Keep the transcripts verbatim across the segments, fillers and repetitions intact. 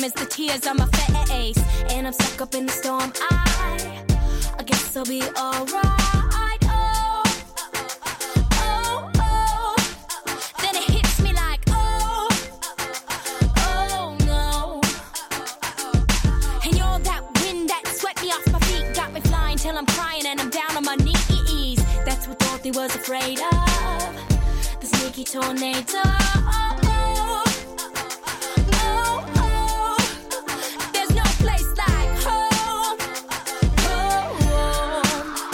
fears, the tears on my face, and I'm stuck up in the storm. I, I guess I'll be alright. Oh, oh, oh. Then it hits me like, oh, oh no. And you're that wind that swept me off my feet, got me flying till I'm crying and I'm down on my knees. That's what Dorothy was afraid of, the sneaky tornado. Oh, oh, oh, oh. There's no place like home. Oh, oh.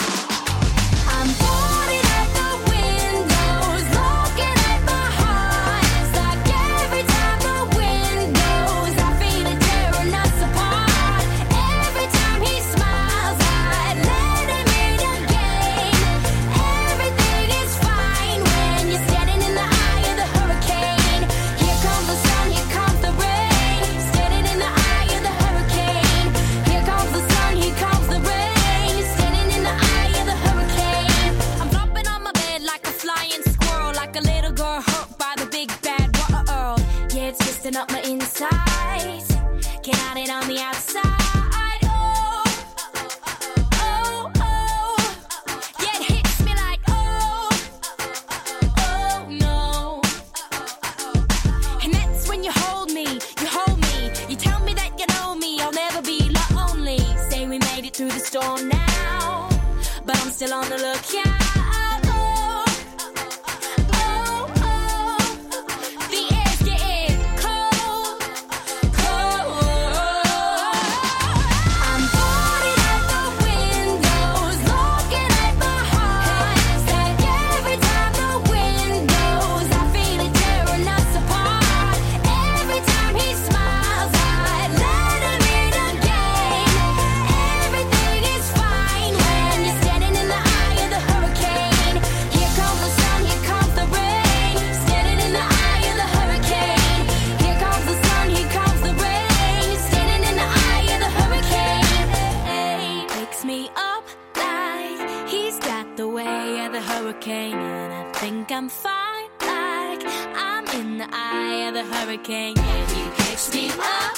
I'm boarding at the windows, looking at my heart. Like every time the wind goes, I feel it tearing us apart. Every time he smiles, I let him in again. Everything is fine when you're standing in the eye of the hurricane. Here comes the sun, here comes the rain. Standing in the eye of the hurricane. Here comes the sun, here comes the rain. Standing in the eye of the hurricane. I'm flopping on my bed like a flying squirrel, like a little girl hurt by the big bad world. Yeah, it's twisting up my insides. Can't hide it on the outside. Oh, oh, oh. Yeah, it hits me like, oh, oh no. And that's when you hold me, you hold me. You tell me that you know me, I'll never be lonely. Say we made it through the storm now, but I'm still on the lookout. Oh, oh, oh. The air's getting cold, cold. I'm boarding at the windows, looking at my heart. Like every time the wind goes, I feel it tearing us apart. Every time he smiles, I let him in again. Everything is fine when you're standing in the eye of the hurricane. Here comes the sun, here comes the rain. Standing in the eye of the hurricane. Here comes the sun, here comes the rain. Standing in the eye of the hurricane. Hey, picks me up like he's got the way of the hurricane, and I think I'm fine like I'm in the eye of the hurricane. Yeah, he picks me up